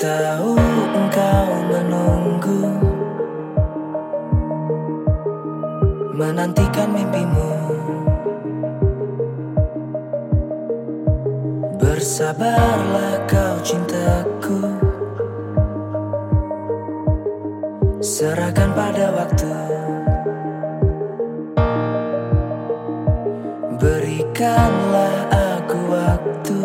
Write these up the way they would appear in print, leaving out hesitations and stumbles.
tahu engkau menunggu, menantikan mimpimu. Bersabarlah kau cintaku, serahkan pada waktu. Berikanlah aku waktu,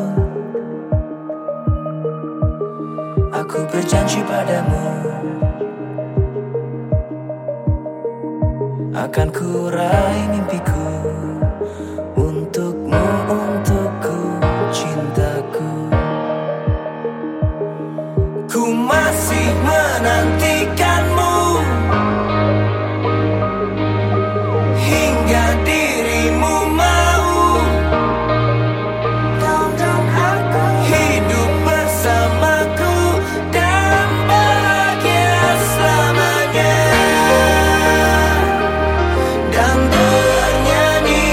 aku berjanji padamu, akan ku raih mimpiku. Untukmu, untukku, cintaku. Ku masih menantikanmu hingga dirimu mau hidup bersamaku dan bahagia selamanya, dan bernyanyi.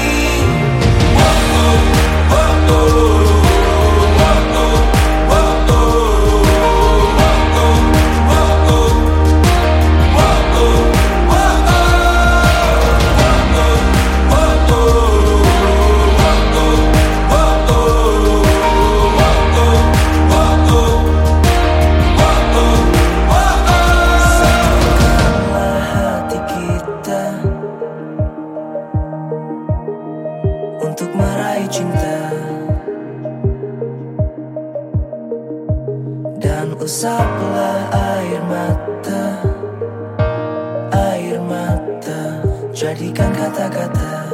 Untuk meraih cinta, dan usaplah air mata, jadikan kata-kata